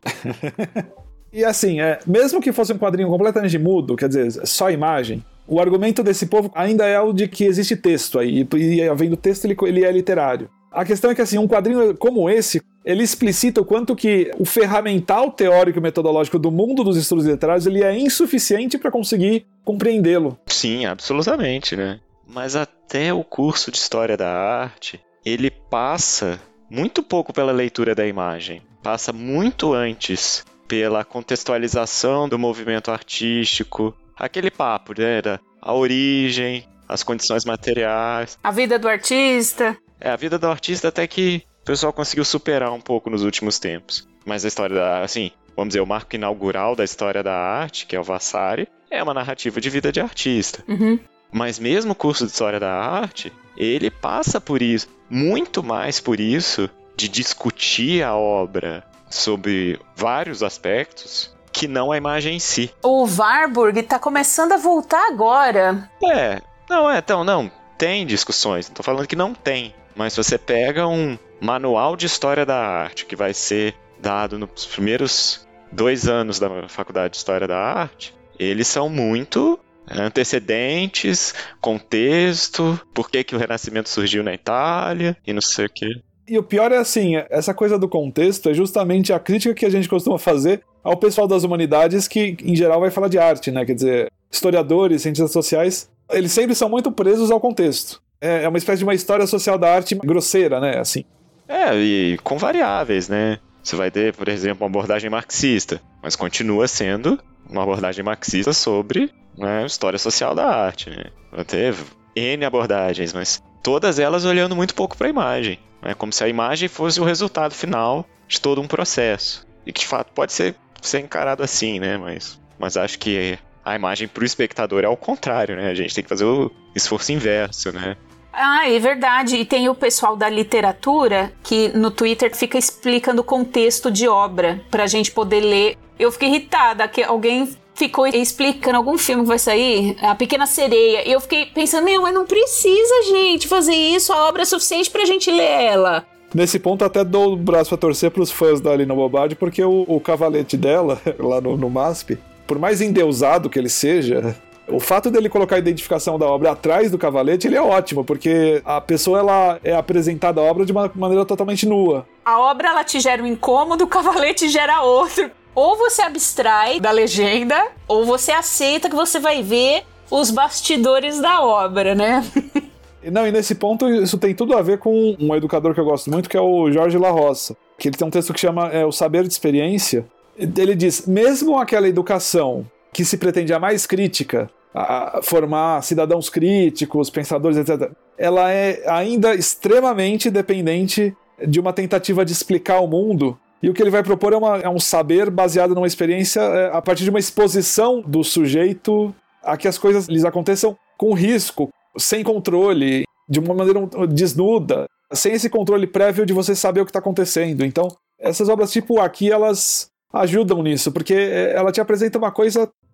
E assim, é, mesmo que fosse um quadrinho completamente mudo, quer dizer, só imagem, o argumento desse povo ainda é o de que existe texto aí, e havendo texto ele, ele é literário. A questão é que assim, um quadrinho como esse, ele explicita o quanto que o ferramental teórico e metodológico do mundo dos estudos literários ele é insuficiente para conseguir compreendê-lo. Sim, absolutamente, né? Mas até o curso de História da Arte, ele passa muito pouco pela leitura da imagem, passa muito antes pela contextualização do movimento artístico, aquele papo, né, da a origem, as condições materiais. A vida do artista. É, a vida do artista até que o pessoal conseguiu superar um pouco nos últimos tempos. Mas a história da, assim, vamos dizer, o marco inaugural da história da arte, que é o Vasari, é uma narrativa de vida de artista. Uhum. Mas mesmo o curso de História da Arte, ele passa por isso, muito mais por isso, de discutir a obra sobre vários aspectos, que não a imagem em si. O Warburg tá começando a voltar agora. É, não é, então, não, tem discussões, não tô falando que não tem, mas se você pega um manual de História da Arte, que vai ser dado nos primeiros dois anos da Faculdade de História da Arte, eles são muito antecedentes, contexto, por que que o Renascimento surgiu na Itália, e não sei o quê. E o pior é assim, essa coisa do contexto é justamente a crítica que a gente costuma fazer ao pessoal das humanidades que, em geral, vai falar de arte, né? Quer dizer, historiadores, cientistas sociais, eles sempre são muito presos ao contexto. É, é uma espécie de uma história social da arte grosseira, né? Assim. É, e com variáveis, né? Você vai ter, por exemplo, uma abordagem marxista, mas continua sendo uma abordagem marxista sobre, né, história social da arte, né? Vai ter N abordagens, mas todas elas olhando muito pouco para a imagem. É como se a imagem fosse o resultado final de todo um processo. E que, de fato, pode ser, ser encarado assim, né? Mas, mas acho que a imagem para o espectador é ao contrário, né? A gente tem que fazer o esforço inverso, né? Ah, é verdade. E tem o pessoal da literatura que no Twitter fica explicando o contexto de obra pra gente poder ler. Eu fiquei irritada que alguém ficou explicando algum filme que vai sair, A Pequena Sereia, e eu fiquei pensando, meu, mas não precisa, gente, fazer isso, a obra é suficiente pra gente ler ela. Nesse ponto até dou o braço a torcer pros fãs da Lina Bobardi, porque o, o cavalete dela, lá no, no M A S P, por mais endeusado que ele seja, o fato dele colocar a identificação da obra atrás do cavalete, ele é ótimo, porque a pessoa ela é apresentada a obra de uma maneira totalmente nua. A obra ela te gera um incômodo, o cavalete gera outro. Ou você abstrai da legenda, ou você aceita que você vai ver os bastidores da obra, né? Não, e nesse ponto isso tem tudo a ver com um educador que eu gosto muito, que é o Jorge La Roça, que ele tem um texto que chama é, O Saber de Experiência. Ele diz, mesmo aquela educação que se pretende a mais crítica, a formar cidadãos críticos, pensadores, etcétera, ela é ainda extremamente dependente de uma tentativa de explicar o mundo. E o que ele vai propor é, uma, é um saber baseado numa experiência é, a partir de uma exposição do sujeito a que as coisas lhes aconteçam com risco, sem controle, de uma maneira desnuda, sem esse controle prévio de você saber o que está acontecendo. Então, essas obras tipo Aqui, elas ajudam nisso, porque ela te apresenta uma coisa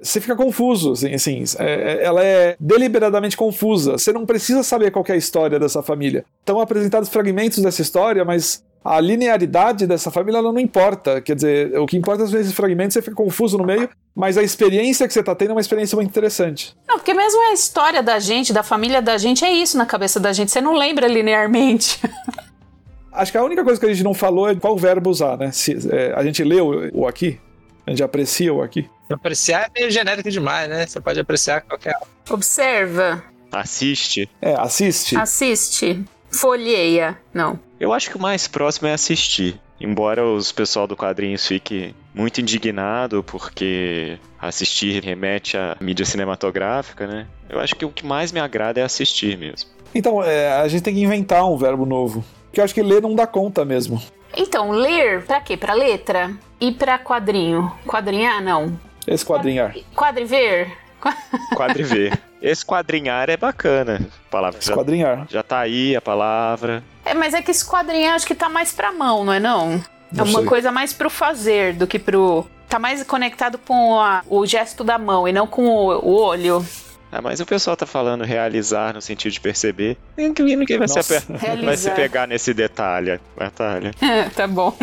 você fica confuso, assim, assim é, ela é deliberadamente confusa. Você não precisa saber qual que é a história dessa família. Estão apresentados fragmentos dessa história, mas a linearidade dessa família ela não importa. Quer dizer, o que importa às vezes esses fragmentos, você fica confuso no meio, mas a experiência que você está tendo é uma experiência muito interessante. Não, porque mesmo a história da gente, da família da gente, é isso na cabeça da gente. Você não lembra linearmente. Acho que a única coisa que a gente não falou é qual verbo usar, né? Se, é, a gente lê o, o aqui, a gente aprecia o aqui. Apreciar é meio genérico demais, né? Você pode apreciar qualquer... Observa. Assiste. É, assiste. Assiste. Folheia. Não. Eu acho que o mais próximo é assistir. Embora os pessoal do quadrinhos fique muito indignado porque assistir remete à mídia cinematográfica, né? Eu acho que o que mais me agrada é assistir mesmo. Então, é, a gente tem que inventar um verbo novo. Porque eu acho que ler não dá conta mesmo. Então, ler pra quê? Pra letra? E pra quadrinho? Quadrinhar, não. Esquadrinhar. Quadriver? Quadriver. Esquadrinhar é bacana. A palavra Esquadrinhar. Já, já tá aí a palavra. É, mas é que esquadrinhar acho que tá mais pra mão, não é não? Não é uma sei. coisa mais pro fazer do que pro... Tá mais conectado com a, o gesto da mão e não com o, o olho. Ah, mas o pessoal tá falando realizar no sentido de perceber. Ninguém, ninguém vai, se, aper... vai se pegar nesse detalhe, Natália. Tá bom.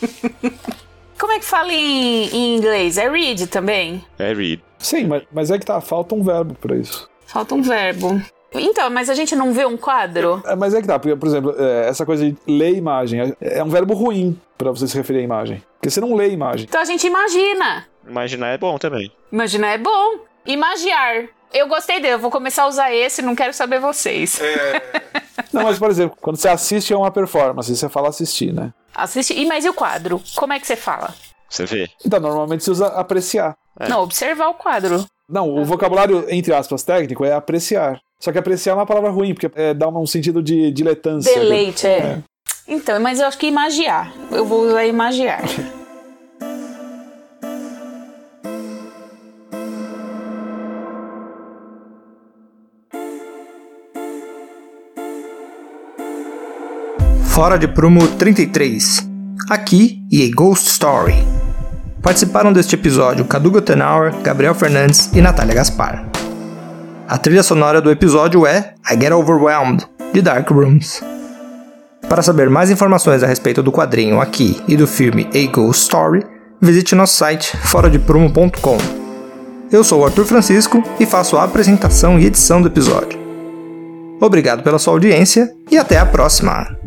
Como é que fala em, em inglês? É read também? É read. Sim, mas, mas é que tá, falta um verbo pra isso. Falta um verbo. Então, mas a gente não vê um quadro? É, mas é que tá, porque, por exemplo, é, essa coisa de ler imagem é, é um verbo ruim pra você se referir à imagem. Porque você não lê imagem. Então a gente imagina. Imaginar é bom também. Imaginar é bom. Imagiar. Eu gostei dele, eu vou começar a usar esse, não quero saber vocês. É... Não, mas por exemplo, quando você assiste a uma performance, você fala assistir, né? Assistir. E mas e o quadro? Como é que você fala? Você vê. Então, normalmente você usa apreciar. É. Não, observar o quadro. Não, o vocabulário, entre aspas, técnico é apreciar. Só que apreciar é uma palavra ruim, porque é, dá um sentido de diletância. Deleite, é. é. Então, mas eu acho que imagiar. Eu vou usar imagiar. Fora de Prumo trinta e três. Aqui e a Ghost Story. Participaram deste episódio Cadu Gottenauer, Gabriel Fernandes e Natália Gaspar. A trilha sonora do episódio é I Get Overwhelmed, de Dark Rooms. Para saber mais informações a respeito do quadrinho Aqui e do filme A Ghost Story, visite nosso site fora de prumo ponto com. Eu sou o Arthur Francisco e faço a apresentação e edição do episódio. Obrigado pela sua audiência e até a próxima!